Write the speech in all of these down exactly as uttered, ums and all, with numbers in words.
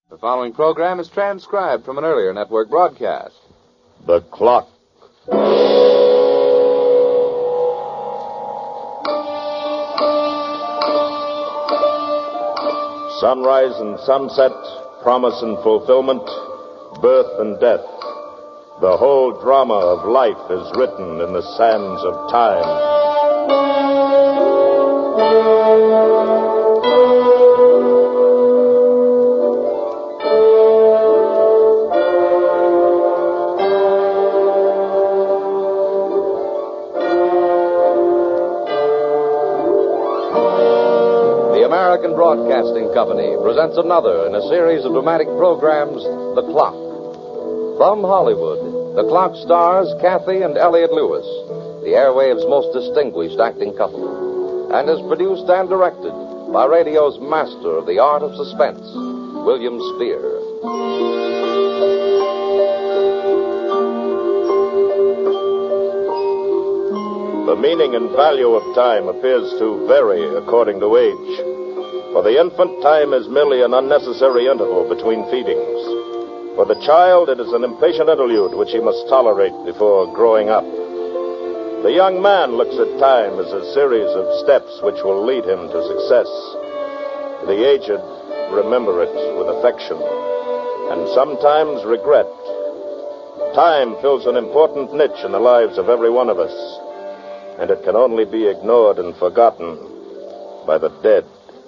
The following program is transcribed from an earlier network broadcast. The Clock. Sunrise and sunset, promise and fulfillment, birth and death. The whole drama of life is written in the sands of time. American Broadcasting Company presents another in a series of dramatic programs, The Clock. From Hollywood, The Clock stars Kathy and Elliott Lewis, the airwave's most distinguished acting couple, and is produced and directed by radio's master of the art of suspense, William Spear. The meaning and value of time appears to vary according to age. For the infant, time is merely an unnecessary interval between feedings. For the child, it is an impatient interlude which he must tolerate before growing up. The young man looks at time as a series of steps which will lead him to success. The aged remember it with affection and sometimes regret. Time fills an important niche in the lives of every one of us, and it can only be ignored and forgotten by the dead.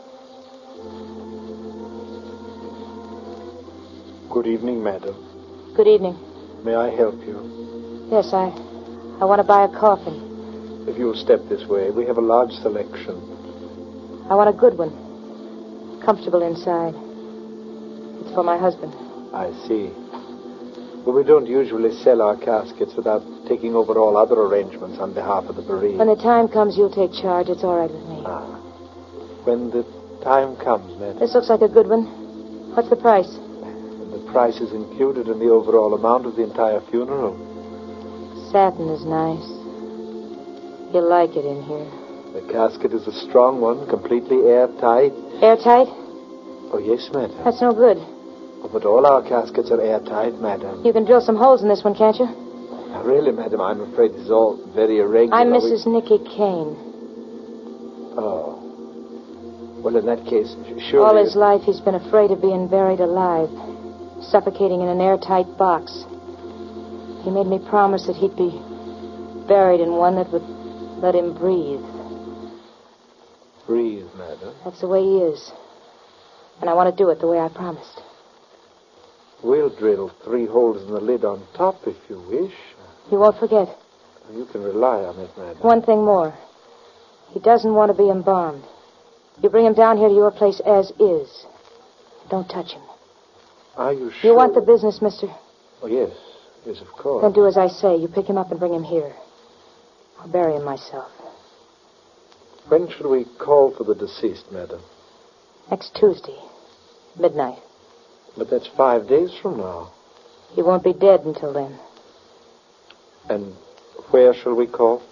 Good evening, madam. Good evening. May I help you? Yes, I I want to buy a coffin. If you'll step this way, we have a large selection. I want a good one. Comfortable inside. It's for my husband. I see. But we don't usually sell our caskets without taking over all other arrangements on behalf of the bereaved. When the time comes, you'll take charge. It's all right with me. Ah. When the time comes, madam. This looks like a good one. What's the price? The price is included in the overall amount of the entire funeral. Satin is nice. You'll like it in here. The casket is a strong one, completely airtight. Airtight? Oh, yes, madam. That's no good. Oh, but all our caskets are airtight, madam. You can drill some holes in this one, can't you? Now, really, madam, I'm afraid this is all very irregular. I'm Missus We... Nicky Kane. Oh. Well, in that case, surely... All his life he's been afraid of being buried alive, suffocating in an airtight box. He made me promise that he'd be buried in one that would let him breathe. Breathe, madam? That's the way he is. And I want to do it the way I promised. We'll drill three holes in the lid on top if you wish. You won't forget. You can rely on it, madam. One thing more. He doesn't want to be embalmed. You bring him down here to your place as is. Don't touch him. Are you sure? You want the business, mister? Oh, yes. Yes, of course. Then do as I say. You pick him up and bring him here. I'll bury him myself. When should we call for the deceased, madam? Next Tuesday. Midnight. But that's five days from now. He won't be dead until then. And where shall we call?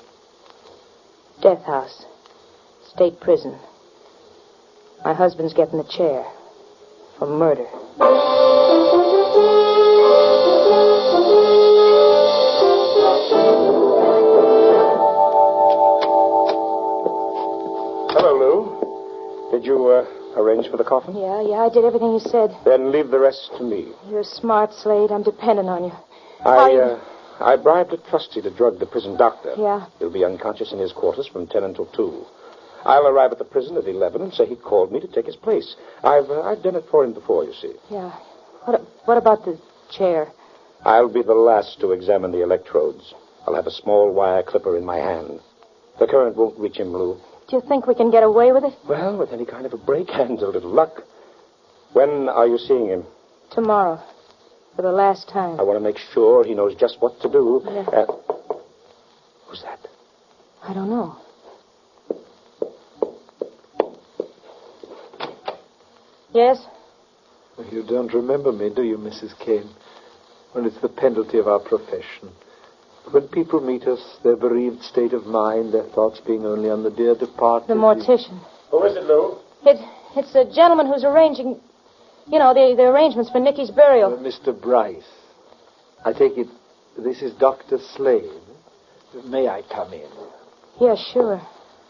Death House. State prison. My husband's getting the chair. For murder. Hello, Lou. Did you uh, arrange for the coffin? Yeah, yeah, I did everything you said. Then leave the rest to me. You're smart, Slade. I'm dependent on you. I, you... uh, I bribed a trustee to drug the prison doctor. Yeah? He'll be unconscious in his quarters from ten until two. I'll arrive at the prison at eleven and say he called me to take his place. I've uh, I've done it for him before, you see. Yeah. What What about the chair? I'll be the last to examine the electrodes. I'll have a small wire clipper in my hand. The current won't reach him, Lou. Do you think we can get away with it? Well, with any kind of a break and a little luck. When are you seeing him? Tomorrow. For the last time. I want to make sure he knows just what to do. Yeah. Uh, who's that? I don't know. Yes? You don't remember me, do you, Missus Kane? Well, it's the penalty of our profession. When people meet us, their bereaved state of mind, their thoughts being only on the dear departed... The mortician. Who is it, Lou? It, it's a gentleman who's arranging... You know, the, the arrangements for Nicky's burial. Uh, Mister Bryce, I take it this is Doctor Slade. May I come in? Yeah, sure.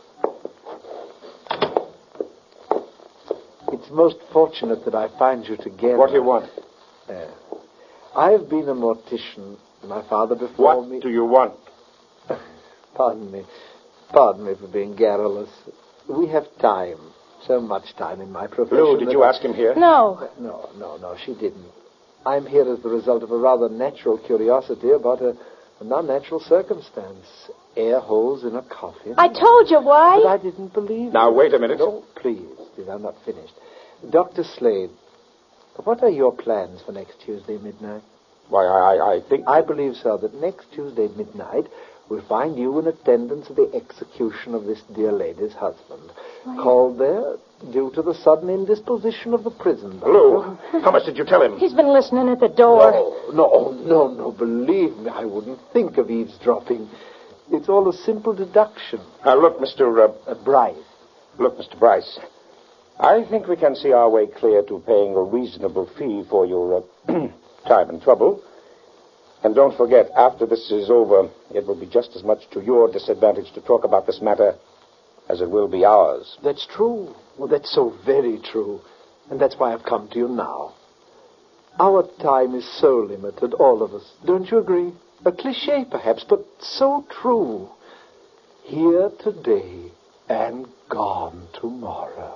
It's most fortunate that I find you together. What do you want? Uh, I've been a mortician. My father before what me... What do you want? Pardon me. Pardon me for being garrulous. We have time. So much time in my profession. Lou, did you ask him here? No. No, no, no, she didn't. I'm here as the result of a rather natural curiosity about a, an unnatural circumstance. Air holes in a coffin. I told you why. But I didn't believe Now, you. wait a minute. No, please, please, I'm not finished. Doctor Slade, what are your plans for next Tuesday midnight? Why, I, I, I think... I believe, sir, that next Tuesday midnight we'll find you in attendance at the execution of this dear lady's husband. Why? Called there due to the sudden indisposition of the prison. Lou, how much did you tell him? He's been listening at the door. No, no, no, no, believe me, I wouldn't think of eavesdropping. It's all a simple deduction. Now, look, Mister Uh, uh, Bryce. Look, Mister Bryce, I think we can see our way clear to paying a reasonable fee for your uh, time and trouble. And don't forget, after this is over, it will be just as much to your disadvantage to talk about this matter as it will be ours. That's true. Well, that's so very true. And that's why I've come to you now. Our time is so limited, all of us. Don't you agree? A cliché, perhaps, but so true. Here today and gone tomorrow.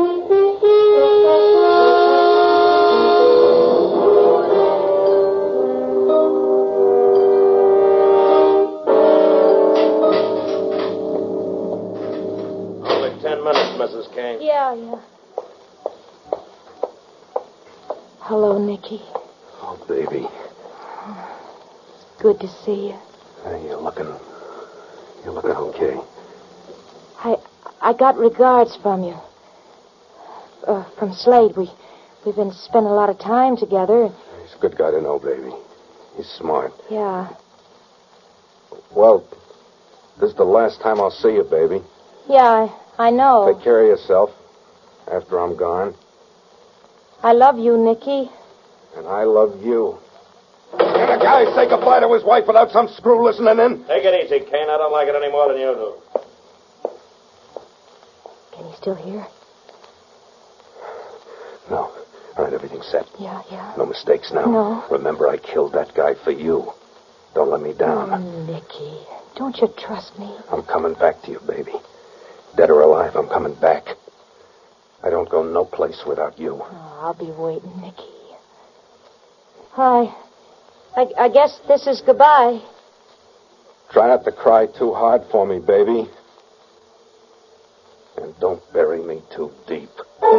Missus Kane. Yeah, yeah. Hello, Nicky. Oh, baby. Good to see you. Hey, you're looking... You're looking okay. I I got regards from you. Uh, from Slade. We, we've been spending a lot of time together. He's a good guy to know, baby. He's smart. Yeah. Well, this is the last time I'll see you, baby. Yeah, I, I know. Take care of yourself after I'm gone. I love you, Nicky. And I love you. Can a guy say goodbye to his wife without some screw listening in? Take it easy, Kane. I don't like it any more than you do. Can you still hear? No. All right, everything's set. Yeah, yeah. No mistakes now. No. Remember, I killed that guy for you. Don't let me down. Oh, Nicky, don't you trust me? I'm coming back to you, baby. Dead or alive, I'm coming back. I don't go no place without you. Oh, I'll be waiting, Nicky. Hi. I, I guess this is goodbye. Try not to cry too hard for me, baby. And don't bury me too deep.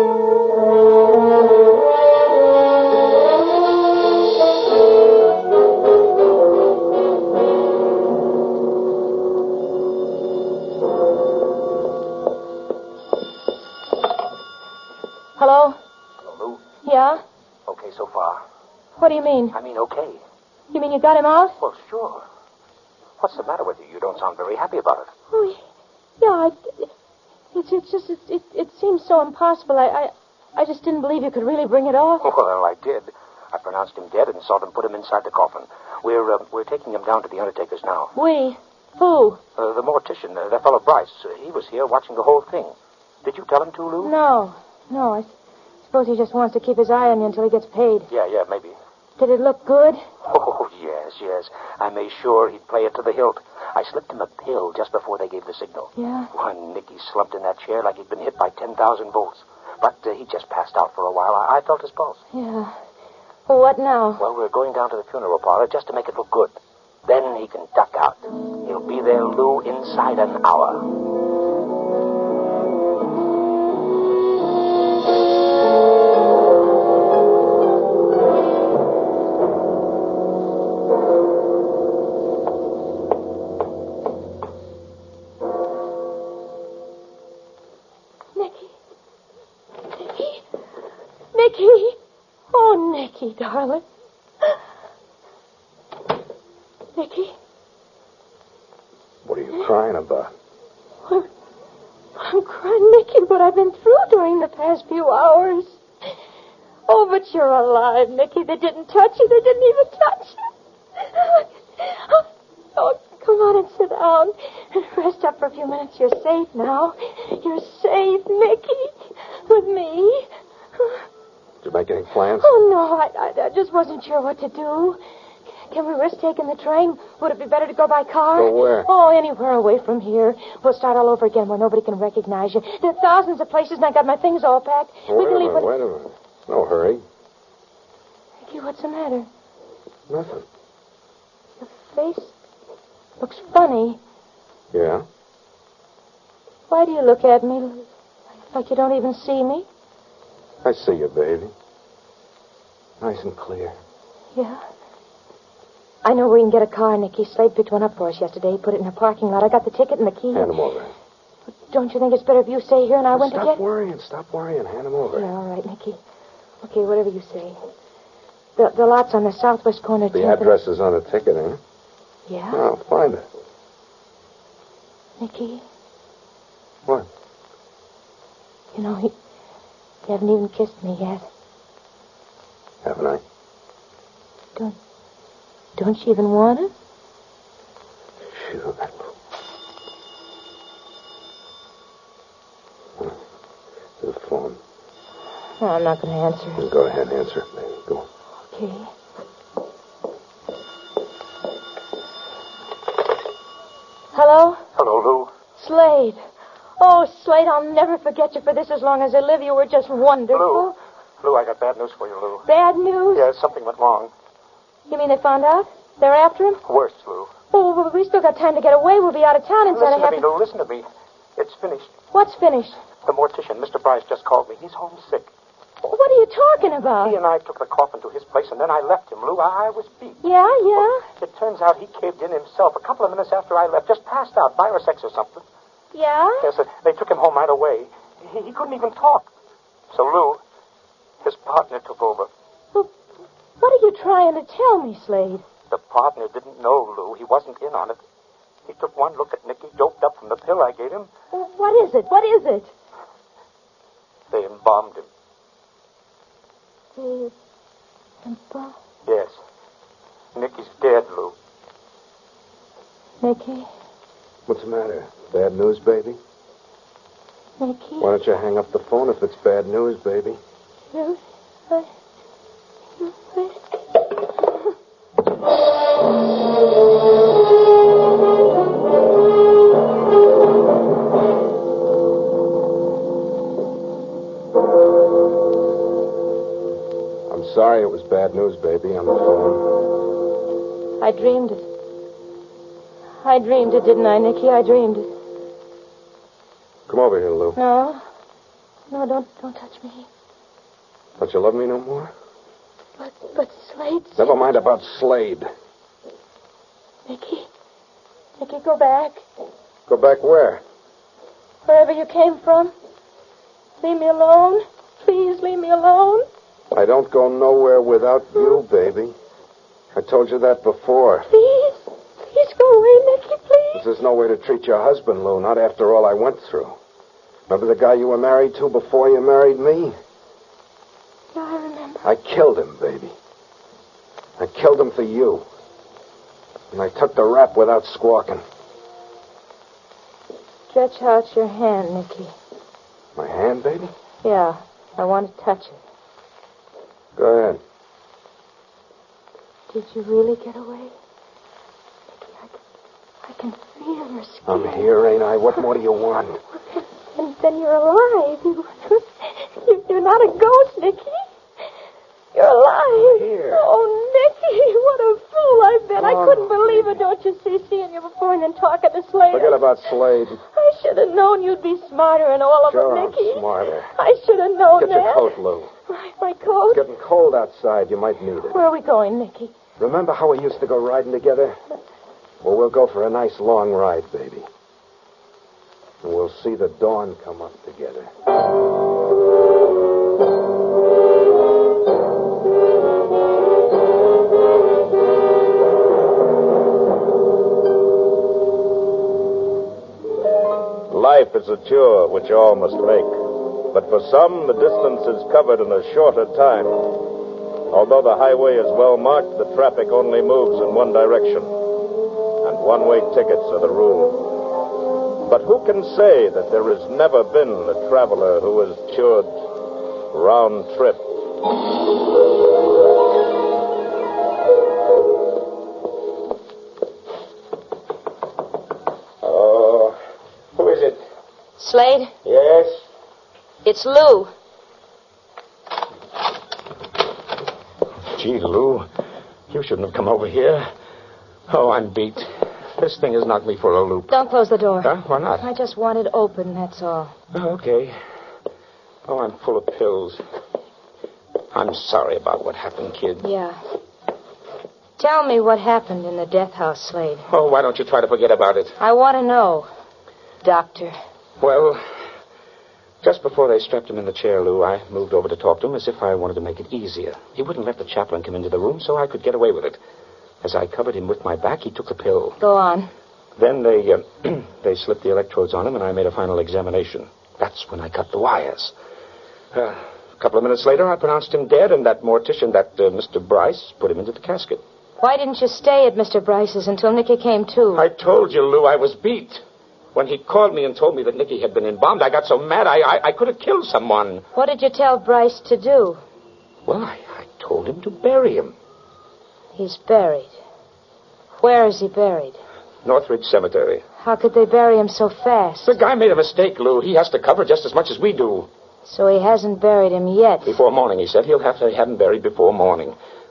Hello? Hello, Lou. Yeah? Okay so far. What do you mean? I mean, okay. You mean you got him out? Well, sure. What's the matter with you? You don't sound very happy about it. Oh, yeah, I, it's, it's just, it, it, it seems so impossible. I, I, I just didn't believe you could really bring it off. Well, I did. I pronounced him dead and saw them put him inside the coffin. We're, uh, we're taking him down to the undertaker's now. We? Who? Uh, the mortician, uh, that fellow Bryce. Uh, he was here watching the whole thing. Did you tell him to, Lou? No, no. I suppose he just wants to keep his eye on you until he gets paid. Yeah, yeah, maybe. Did it look good? Oh, yes, yes. I made sure he'd play it to the hilt. I slipped him a pill just before they gave the signal. Yeah? Why, Nicky slumped in that chair like he'd been hit by ten thousand volts. But uh, he just passed out for a while. I, I felt his pulse. Yeah. Well, what now? Well, we're going down to the funeral parlor just to make it look good. Then he can duck out. He'll be there, Lou, inside an hour. Nicky, darling. Nicky? What are you crying about? I'm, I'm crying, Nicky, what I've been through during the past few hours. Oh, but you're alive, Nicky. They didn't touch you. They didn't even touch you. Oh, come on and sit down. Rest up for a few minutes. You're safe now. You're safe, Nicky. With me. Did you make any plans? Oh, no. I, I, I just wasn't sure what to do. Can we risk taking the train? Would it be better to go by car? Go where? Oh, anywhere away from here. We'll start all over again where nobody can recognize you. There are thousands of places, and I got my things all packed. Well, we wait can a leave. minute, wait a minute. No hurry. Nicky, what's the matter? Nothing. Your face looks funny. Yeah? Why do you look at me like you don't even see me? I see you, baby. Nice and clear. Yeah. I know where we can get a car, Nicky. Slade picked one up for us yesterday. He put it in the parking lot. I got the ticket and the key. Hand him over. Don't you think it's better if you stay here and I Well, went stop to get... Stop worrying. Stop worrying. Hand him over. Yeah, all right, Nicky. Okay, whatever you say. The, the lot's on the southwest corner. The address is on the ticket, ain't it? Yeah. Oh, find it. Nicky. What? You know, you, you haven't even kissed me yet. Haven't I? Don't... Don't you even want to? Sure. The phone. No, I'm not going to answer it. Go ahead and answer it, baby. Go. Okay. Hello? Hello, Lou. Slade. Oh, Slade, I'll never forget you for this as long as I live. You were just wonderful. Lou. Lou, I got bad news for you, Lou. Bad news? Yeah, something went wrong. You mean they found out? They're after him? Worse, Lou. Oh, well, we still got time to get away. We'll be out of town instead Listen of to having... me, Lou. Listen to me. It's finished. What's finished? The mortician, Mister Bryce, just called me. He's homesick. What are you talking about? He and I took the coffin to his place, and then I left him, Lou. I, I was beat. Yeah, yeah. It turns out he caved in himself a couple of minutes after I left. Just passed out. Virus X or something. Yeah? Yes, uh, they took him home right away. He, he couldn't even talk. So, Lou, his partner took over. Well, what are you trying to tell me, Slade? The partner didn't know, Lou. He wasn't in on it. He took one look at Nicky, doped up from the pill I gave him. Well, what is it? What is it? They embalmed him. The embalmed? Yes. Nicky's dead, Lou. Nicky? What's the matter? Bad news, baby? Nicky? Why don't you hang up the phone if it's bad news, baby? You... I... You... I... I'm sorry it was bad news, baby, on the phone. I dreamed it. I dreamed it, didn't I, Nicky? I dreamed it. Come over here, Lou. No. No, don't don't touch me. Don't you love me no more? But, but Slade... Never mind about Slade. Nicky. Nicky, go back. Go back where? Wherever you came from. Leave me alone. Please leave me alone. I don't go nowhere without you, baby. I told you that before. Please. Please go away, Nicky, please. This is no way to treat your husband, Lou, not after all I went through. Remember the guy you were married to before you married me? Yeah, I remember. I killed him, baby. I killed him for you. And I took the rap without squawking. Stretch out your hand, Nicky. My hand, baby? Yeah, I want to touch it. Go ahead. Did you really get away? Nicky, I can, I can feel your skin. I'm here, ain't I? What more do you want? And then you're alive. You, you, you're not a ghost, Nicky. You're alive. Here. Oh, Nicky, what a fool I've been. Oh, I couldn't believe it, don't you see, seeing you before and then talking to Slade. Forget about Slade. I should have known you'd be smarter than all of Sure, it, I'm Nicky. smarter. I should have known Get that. your coat, Lou. My, my coat? It's getting cold outside. You might need it. Where are we going, Nicky? Remember how we used to go riding together? Well, we'll go for a nice long ride, baby. And we'll see the dawn come up together. Life is a chore which all must make. But for some, the distance is covered in a shorter time. Although the highway is well marked, the traffic only moves in one direction. And one-way tickets are the rule. But who can say that there has never been a traveler who has toured round trip? Oh, who is it? Slade? Yes? It's Lou. Gee, Lou, you shouldn't have come over here. Oh, I'm beat. This thing has knocked me for a loop. Don't close the door. Huh? Why not? I just want it open, that's all. Oh, okay. Oh, I'm full of pills. I'm sorry about what happened, kid. Yeah. Tell me what happened in the death house, Slade. Oh, why don't you try to forget about it? I want to know, Doctor. Well, just before they strapped him in the chair, Lou, I moved over to talk to him as if I wanted to make it easier. He wouldn't let the chaplain come into the room, so I could get away with it. As I covered him with my back, he took the pill. Go on. Then they uh, they slipped the electrodes on him, and I made a final examination. That's when I cut the wires. Uh, a couple of minutes later, I pronounced him dead, and that mortician, that uh, Mister Bryce, put him into the casket. Why didn't you stay at Mister Bryce's until Nicky came to? I told you, Lou, I was beat. When he called me and told me that Nicky had been embalmed, I got so mad I, I, I could have killed someone. What did you tell Bryce to do? Well, I, I told him to bury him. He's buried. Where is he buried? Northridge Cemetery. How could they bury him so fast? The guy made a mistake, Lou. He has to cover just as much as we do. So he hasn't buried him yet. Before morning, he said. He'll have to have him buried before morning.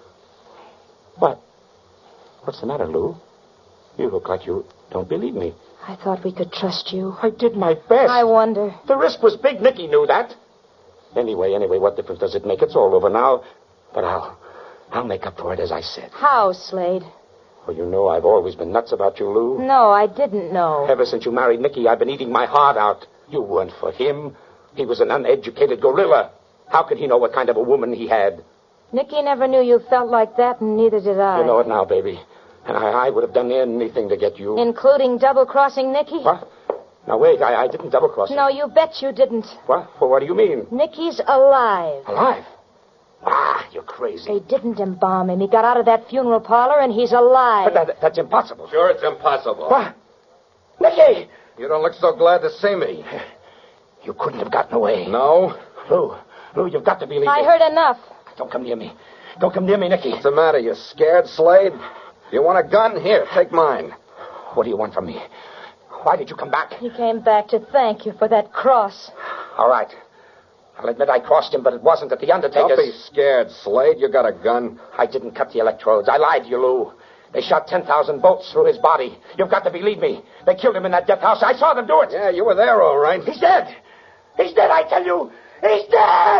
What? What's the matter, Lou? You look like you don't believe me. I thought we could trust you. I did my best. I wonder. The risk was big. Nicky knew that. Anyway, anyway, what difference does it make? It's all over now. But I'll, I'll make up for it as I said. How, Slade? Well, you know I've always been nuts about you, Lou. No, I didn't know. Ever since you married Nicky, I've been eating my heart out. You weren't for him. He was an uneducated gorilla. How could he know what kind of a woman he had? Nicky never knew you felt like that, and neither did I. You know it now, baby. And I, I would have done anything to get you. Including double-crossing Nicky? What? Now, wait, I, I didn't double-cross him. No, you bet you didn't. What? Well, what do you mean? Nicky's alive. Alive? Ah, you're crazy. They didn't embalm him. He got out of that funeral parlor, and he's alive. But that, that's impossible. Sure, it's impossible. What? Nicky! You don't look so glad to see me. You couldn't have gotten away. No? Lou, Lou, you've got to believe I me. heard enough. Don't come near me. Don't come near me, Nicky. What's the matter? You scared, Slade? You want a gun? Here, take mine. What do you want from me? Why did you come back? He came back to thank you for that cross. All right. I'll admit I crossed him, but it wasn't at the Undertaker's. Don't be scared, Slade. You got a gun. I didn't cut the electrodes. I lied to you, Lou. They shot ten thousand bolts through his body. You've got to believe me. They killed him in that death house. I saw them do it. Yeah, you were there, all right. He's dead. He's dead, I tell you. He's dead.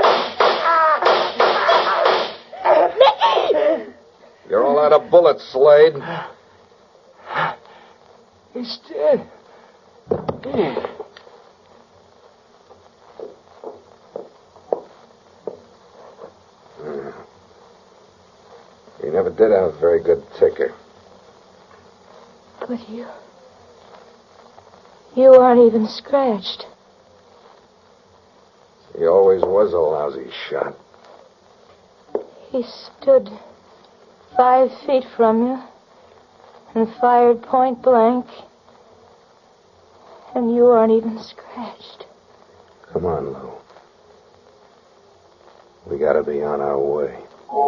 Nicky! You're all out of bullets, Slade. He's dead. He never did have a very good ticker. But you... You aren't even scratched. He always was a lousy shot. He stood five feet from you and fired point blank. And you aren't even scratched. Come on, Lou. We gotta be on our way.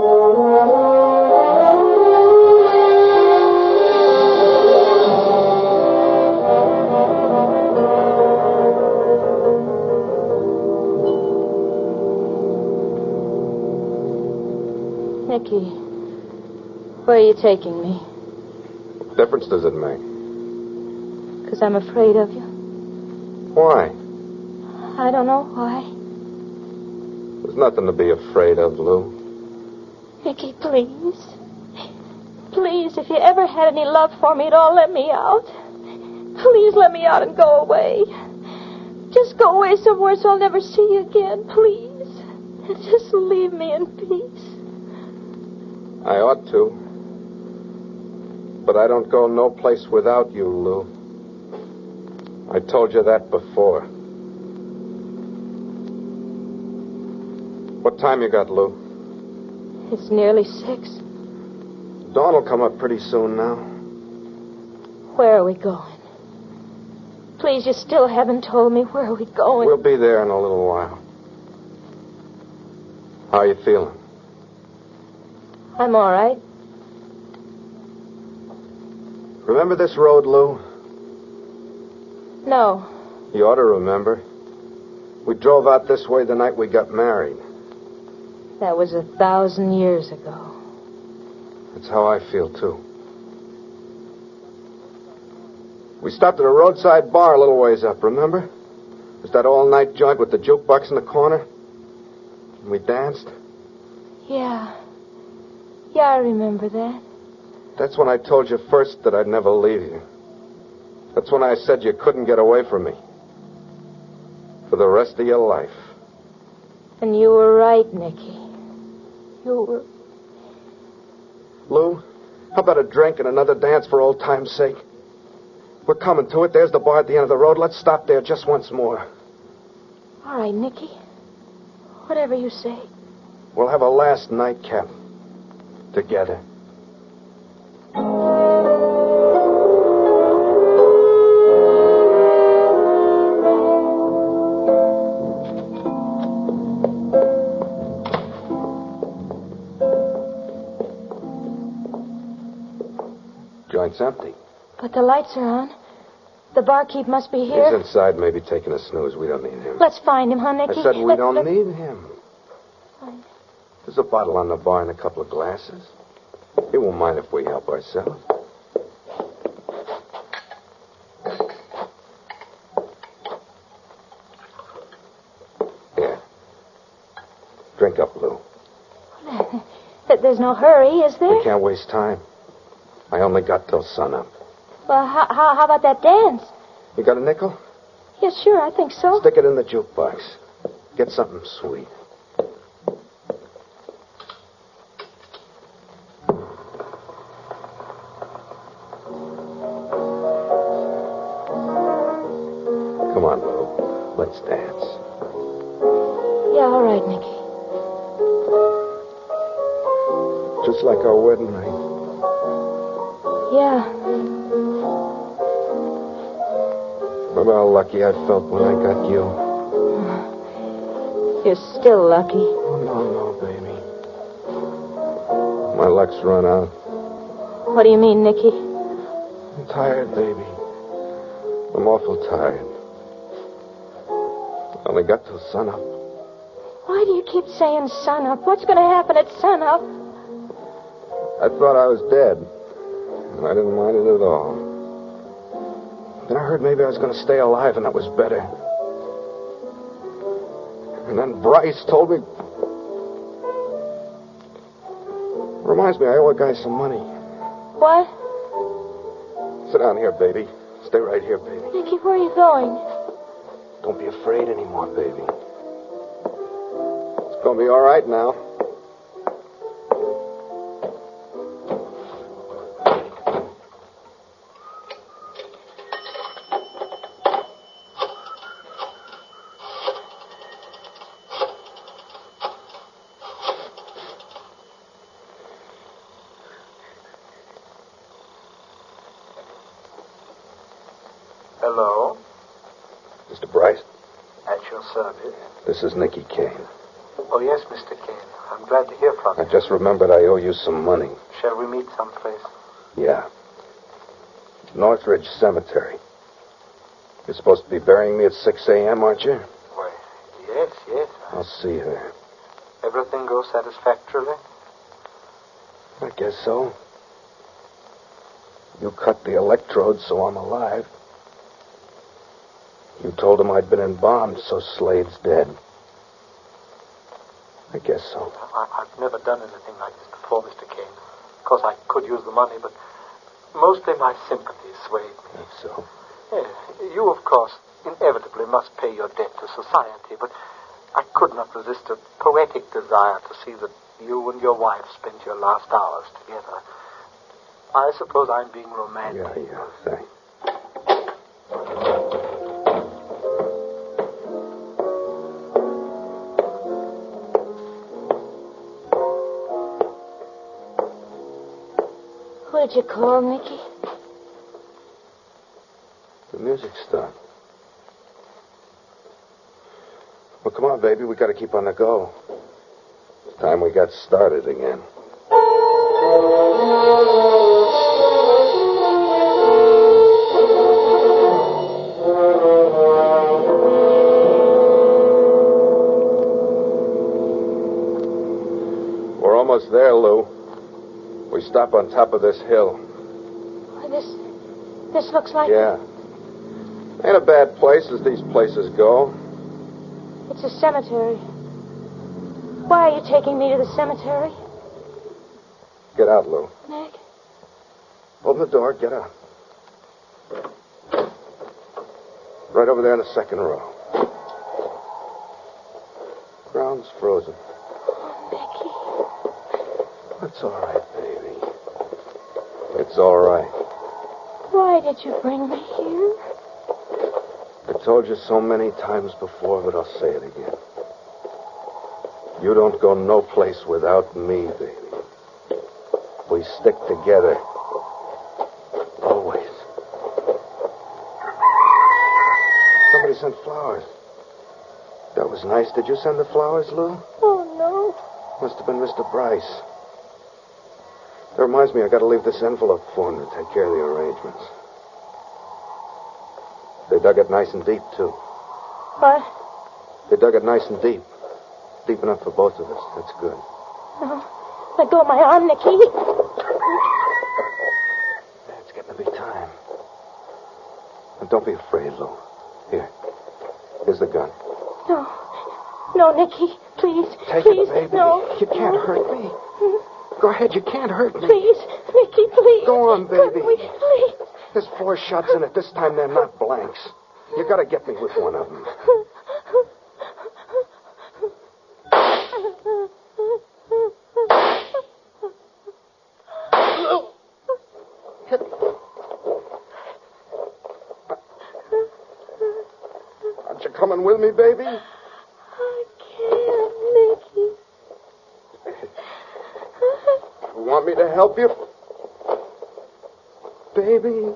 Nicky, where are you taking me? What difference does it make? Because I'm afraid of you. Why? I don't know why. There's nothing to be afraid of, Lou. Nicky, please. Please, if you ever had any love for me at all, let me out. Please let me out and go away. Just go away somewhere so I'll never see you again, please. Just leave me in peace. I ought to. But I don't go no place without you, Lou. I told you that before. What time you got, Lou? It's nearly six. Dawn will come up pretty soon now. Where are we going? Please, you still haven't told me where are we going. We'll be there in a little while. How are you feeling? I'm all right. Remember this road, Lou? No. You ought to remember. We drove out this way the night we got married. That was a thousand years ago. That's how I feel, too. We stopped at a roadside bar a little ways up, remember? It was that all-night joint with the jukebox in the corner. And we danced. Yeah. Yeah, I remember that. That's when I told you first that I'd never leave you. That's when I said you couldn't get away from me. For the rest of your life. And you were right, Nicky. You were... Lou, how about a drink and another dance for old time's sake? We're coming to it. There's the bar at the end of the road. Let's stop there just once more. All right, Nicky. Whatever you say. We'll have a last nightcap. Together. Joint's empty. But the lights are on. The barkeep must be here. He's inside, maybe taking a snooze. We don't need him. Let's find him, huh, Nicky? I said we let's, don't let's... need him. Fine. There's a bottle on the bar and a couple of glasses. He won't mind if we help ourselves. Here. Drink up, Lou. There's no hurry, is there? We can't waste time. I only got till sunup. Well, how, how, how about that dance? You got a nickel? Yeah, sure, I think so. Stick it in the jukebox. Get something sweet. Come on, Lou. Let's dance. Yeah, all right, Nicky. Just like our wedding night. Yeah. Remember how lucky I felt when I got you? You're still lucky. Oh, no, no, baby. My luck's run out. What do you mean, Nicky? I'm tired, baby. I'm awful tired. I only got till sunup. Why do you keep saying sunup? What's going to happen at sunup? I thought I was dead. And I didn't mind it at all. Then I heard maybe I was going to stay alive, and that was better. And then Bryce told me... Reminds me, I owe a guy some money. What? Sit down here, baby. Stay right here, baby. Nicky, where are you going? Don't be afraid anymore, baby. It's going to be all right now. Hello? Mister Bryce, At your service. this is Nicky Kane. Oh, yes, Mister Kane. I'm glad to hear from I you. just remembered I owe you some money. Shall we meet someplace? Yeah. Northridge Cemetery. You're supposed to be burying me at six a.m., aren't you? Why, yes, yes. I'll see you there. Everything goes satisfactorily? I guess so. You cut the electrodes, so I'm alive. You told him I'd been embalmed, so Slade's dead. I guess so. I, I've never done anything like this before, Mister Kane. Of course, I could use the money, but mostly my sympathies swayed me. That's so. Yes, you, of course, inevitably must pay your debt to society, but I could not resist a poetic desire to see that you and your wife spent your last hours together. I suppose I'm being romantic. Yeah, yeah, thanks. Who did you call, Nicky? The music stopped. Well, come on, baby. We got to keep on the go. It's time we got started again. We're almost there, Lou. We stop on top of this hill. Oh, this, this looks like... Yeah. Ain't a bad place as these places go. It's a cemetery. Why are you taking me to the cemetery? Get out, Lou. Nick? Open the door. Get out. Right over there in the second row. Ground's frozen. Oh, That's all right, baby. It's all right. why did you bring me here? I told you so many times before, but I'll say it again. You don't go no place without me, baby. We stick together. Always. Somebody sent flowers. That was nice. Did you send the flowers, Lou? Oh, no. Must have been Mister Bryce. That reminds me, I got to leave this envelope for him to take care of the arrangements. They dug it nice and deep, too. What? They dug it nice and deep. Deep enough for both of us. That's good. No. Let go of my arm, Nicky. It's getting to be time. And don't be afraid, Lou. Here. Here's the gun. No. No, Nicky. Please. Take please. it, baby. No. You can't hurt me. Go ahead. You can't hurt me. Please. Nicky, please. Go on, baby. We, please. There's four shots in it. This time they're not blanks. You gotta get me with one of them. Aren't you coming with me, baby? I can't, Nicky. You want me to help you? Baby.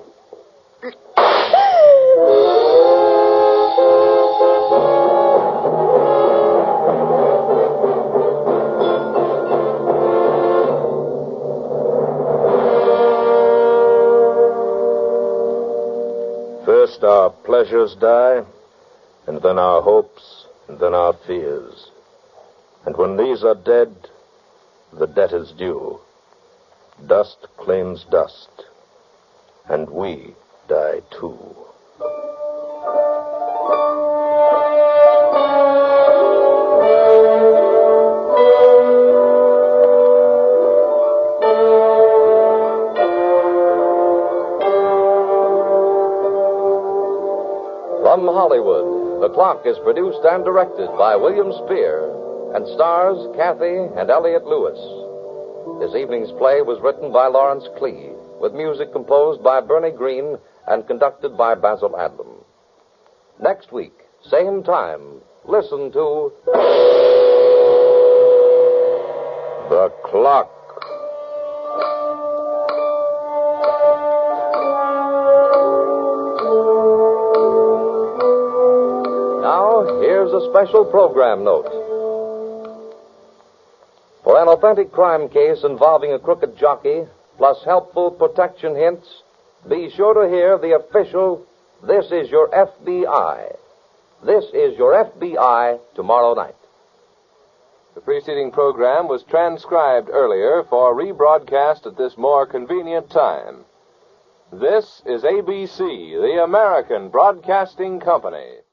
First our pleasures die, and then our hopes, and then our fears. And when these are dead, the debt is due. Dust claims dust, and we die too. From Hollywood, The Clock is produced and directed by William Spear and stars Kathy and Elliot Lewis. This evening's play was written by Lawrence Klee, with music composed by Bernie Green and conducted by Basil Adlam. Next week, same time, listen to The Clock. Now, here's a special program note. For an authentic crime case involving a crooked jockey, plus helpful protection hints, be sure to hear the official This Is Your F B I. This is Your F B I tomorrow night. The preceding program was transcribed earlier for rebroadcast at this more convenient time. This is A B C, the American Broadcasting Company.